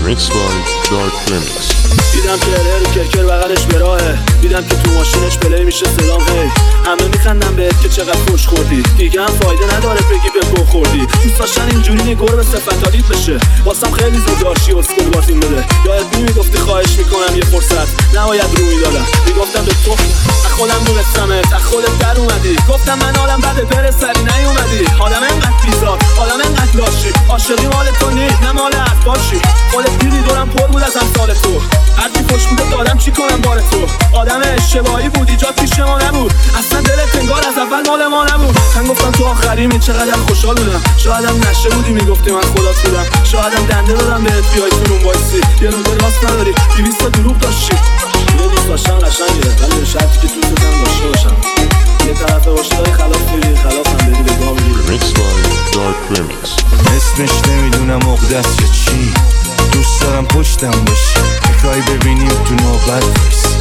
Remix by Dark Remix. دیدم که رو کرکر بغلش به راهه، دیدم که تو ماشینش پلی میشه سلام هی. همه میخندن بهت که چقدر خوش خوردی، دیگه هم فایده نداره بگی به گو خوردی. دوست داشتن اینجوری نگور به صفتالیت بشه، واسم خیلی زود داشتی اسکول بازیم بده. یادت میگفتی خواهش میکنم یه فرصت نباید رو میدادم، میگفتم به تو از خودم دونستمت، از خودت در اومدی. گفتم من حالم بده بره سری نیومدی. آدم انقدر بیزار، آدم انقدر لاشی، عاشقی مال تو نیست نه مال افباشی. خودت دیدی دورم پر بود از امثال تو، هرچی پشت بوده دادم چی کنم بار تو. آدم اشتباهی بودی جا پیش ما نبود، اصلا دلت انگار از اول مال ما نبود. من گفتم تو آخریم چقدر خوشحال بودم، شایدم نشه بودی میگفتی من خدات بودم. شایدم دنده دادم بهت بیای تو وایسی، یه روز راست نداری 200 تا دروغ داشتی. یه دوست داشتن قشنگه ولی به شرطی که دوستت هم داشته باشم. یه طرف عاشقای خلاف بری خلافم بری به گام میری. Remix by Dark Remix. اسمش نمیدونم عقده‌ست یا چی، دوست دارم پشتم باشی، میخوای ببینیم تو نوبت بایسی.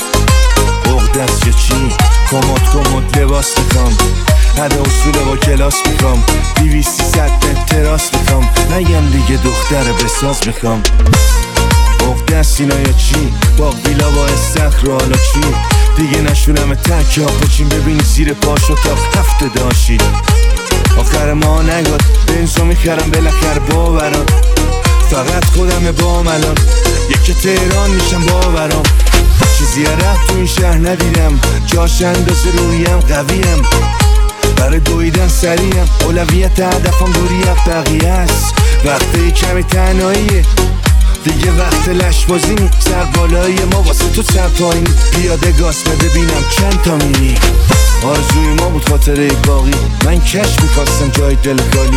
عقده‌ست یا چی، کمد لباس میخوام، هر اصول با کلاس میخوام، 200-300 متر تراس میخوام، نگم دیگه دختر بساز میخوام. عقده‌ست اینا یا چی، باغ ویلا با استخر و حالا چی، دیگه نشونم تک ها پاچین ببینی زیر پاشو تا هفته داشی. آخر ما نگاد بنزو میخرم بالاخره باوران، فقط خودم بام الان یکی تهران میشم باورام. چیزی رفت تو این شهر ندیدم، جاش اندازه رویم قویم، برای دویدن سریم اولویت هدفم دوری از بقیه است. وقتی کمی تنهاییه دیگه، وقت لشبازی سر بالایی ما واسه تو سر پایین. پیاده گاز بده ببینم چند تا میری، آرزوی ما بود خاطره باقی. من کش میخواستم جای دل خالی،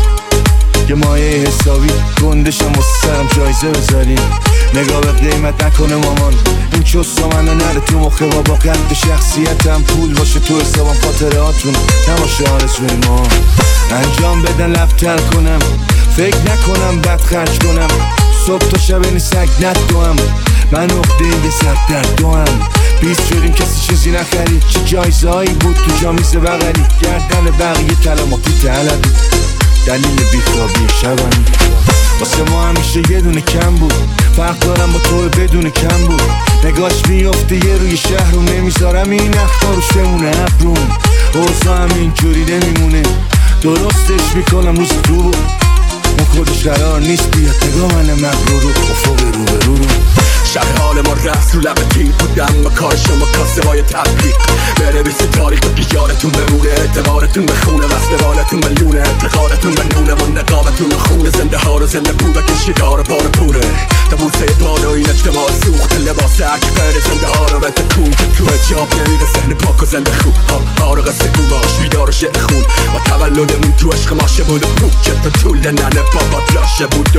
یه مایه حسابی گندشم واسه سرم جایزه بذاریم. نگاه به قیمت نکنه مامان، این چوستا منو نره تو مخه با قد شخصیتم. پول باشه تو حسابم خاطراتون نباشه آرزوی ما. انجام بدن لفتر کنم، فکر نکنم بد خرج کنم، صبح تا شب سگ ندوام. من عقده یه سر در دوام، 20 شدیم کسی چیزی نخرید. چه جایزه هایی بود تو جامیز بغلی، گردن بقیه کلماتی طلبی، دلیل بیخوابی شبم. واسه ما همیشه یه دونه کم بود، فرق دارم با تو بدون کم بود. نگاش میفته یه روی شهر رو نمیذارم این اخبار روش بمونه ابروم. اوضاع هم اینجوری نمیمونه، درستش میکنم روز تو بود. اون خودش قرار نیست بیاد نگاه من مغرور رو افق رو رو. شهر حال ما رفت رو لب تیر بودم و کار شما کاسه های تبلیغ. بره بیسی تاریخ بگی یارتون بمونه، اعتبارتون به خونه وصل بالتون به لونه، اعتقادتون به نونه و نقابتون به خونه. زنده ها رو زنده بود و کشیدار بار پوره، تا بوسه بال و این اجتماع سوخت لباس اکبر. زنده ها رو به تکون که تو اجاب نمیره ذهن پاک و زنده خوب. ها رو قصه گو باش بیدار و شعر خون و تولدمون تو عشق ماشه بود و پوک که تو طول ننه بابات لاشه بود و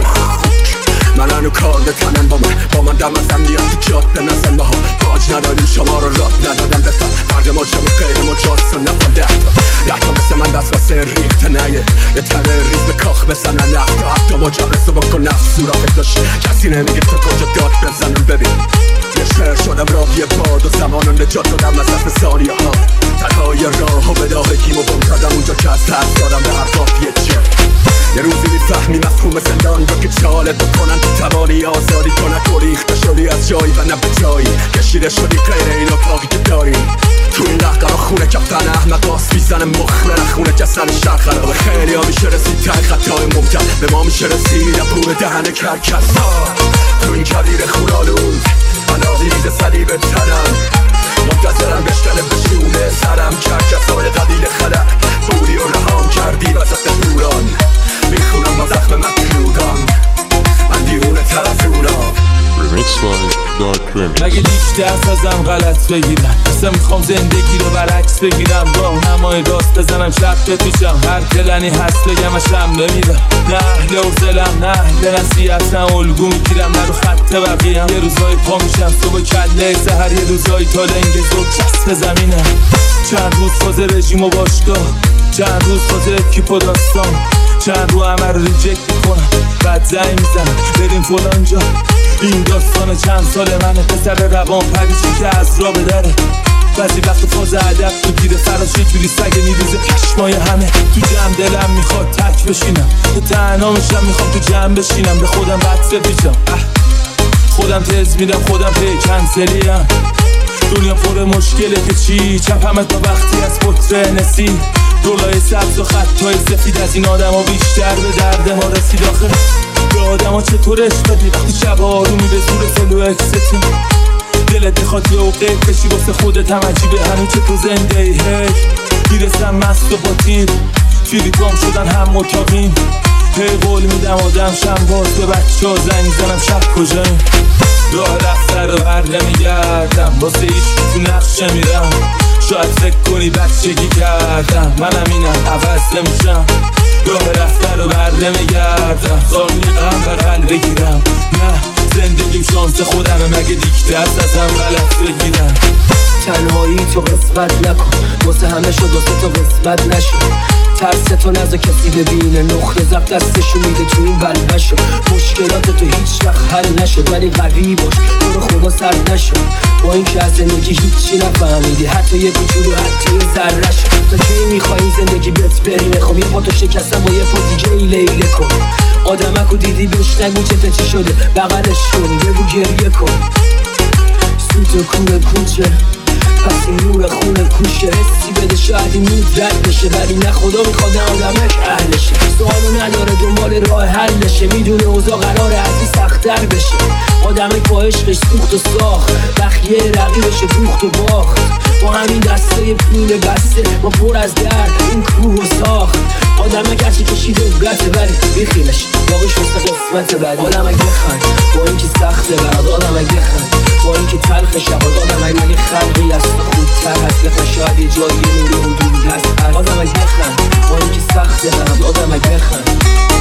من هنو کار بتنم با من دم ازم میاد تو جاده نزن باها. باج نداریم شما رو راد ندادم بفهم، فرد ما جمع خیلی مجاز و نفال 10 تا مثل من دست واسه ریخته نیه، یه تنه ریز به کاخ بزنن نفت تا حتی مجرس رو بکن نفس سوراخت داشت. کسی نمیگه تو کجا داد بزنن ببین. یه شهر شدم راهی باد و زمان رو نجات دادم از دست ثانیه ها. تنهای راه و بداهگیم و بم کردم اونجا که از ترس دادم به هر قافیه چه. یه روزی میفهمی مفهوم زندان رو که چالت بکنن تو توانی آزادی کنن. گریخته شدی از جایی و نه به جایی، کشیده شدی غیر این اتاقی که داری. تو این لحظه رو خونه کفتن احمق آس میزنه مخ نه خونه جسن شهر خرابه. خیلی ها میشه رسید تای خطای ممتد، به ما میشه رسید پول دهن کرکس. تو این کبیر خورالون مناقیز صلیب تنم، منتظرم بشکنه بشونه سرم. کرکس های قبیل خلق بوری و رهام کردی وسط دوران. میخونم با زخم مکلودان من دیونه تر از اونام. Remix by Dark Remix. مگه لیک دست ازم غلط بگیرم، اصلا میخوام زندگی رو برعکس بگیرم. راهنمای راست بزنم چپ بپیشم، هر پلنی هست بگم اشم نمیرم. نه اهل حوصله‌ام نه اهل نصیحتم، الگو میگیرم نه رو خط بقیه‌ام. یه روزای پا میشم صبح کله سحر، یه روزای تا لنگ زور چسب زمینم. چند روز فاز رژیم و باشگاه، چند روز فاز اکیپ و داستان، چند رو همه رو ریجکت میکنم بعد زنگ میزنم بریم فلان جا. این داستان چند سال منه، پسر روان پریشی که از را بدره. بعضی وقت فاز ادب تو گیره فراز یه جوری سگه میریزه چشمای همه تو جمع دلم میخواد تک بشینم تو تنها میشم میخوام تو جمع بشینم به خودم بد سپیچم خودم تز میدم خودم پی کنسلیم دنیا پر مشکله که چی چپمت تا وقتی از پتر نسی دولای سبز و خطای سفید از این آدم ها بیشتر به درد ما رسید آخه به آدم ها چطور عشق بدی وقتی شب آرومی به زور فلو اکستیم دلت بخواد یه اوقیت بشی واسه خودت هم عجیبه هنو که تو زنده ای هی میرسم مست و با تیر فیلیپام شدن هم مطابیم هی قول میدم آدم شم باز به بچه ها زنگ زنم شب کجاییم راه رفته رو بر نمیگردم واسه ایش تو نقشه میرم شاید فکر کنی بچگی کردم منم اینم عوض نمیشم راه رفته رو بر نمیگردم خواهی غم بغل بگیرم نه زندگیم شانس خودمه مگه دیکته است ازم غلط بگیرم تنهایی تو قسمت نکن واسه همه شد واسه تو قسمت نشد ترس تو نزا کسی ببینه نقطه ضبط دستشو میده تو این بلبشو مشکلات تو هیچ وقت حل نشد ولی قوی باش تو رو خدا سرد نشد با این که از زندگی هیچی نفهمیدی حتی یه کوچولو حتی یه ذره شد تا کی میخوای زندگی بهت برینه خب یه پا تو شکستم با یه پا دیگه ای لیله کن آدمکو دیدی بهش نگو چته چی شده بغلش کنی بگو گریه کن سوت و کونه کوچه پس این نور خونه کوشه حسی بده شاید این مود رد بشه ولی نه خدا میخواد آدمک اهلشه سوالو نداره دنبال راه حلشه میدونه اوضاع قراره از این سخت‌تر بشه آدمک با عشقش سوخت و ساخت بخیه رقیبش دوخت و باخت با همین دسته پول بسته ما پر از درد این کوه و ساخت آدمک هرچی کشید و گته ولی بیخیلش باقیش واسه قسمت بعدی آدمک بخند با اینکه سخته براد آدمک بخند با اینکه تلخ شباد آدمک مگه خلقی است خودتر هست بخند شاید یه جایی نوری حدود هست آدمک بخند با اینکه سخته براد آدمک بخند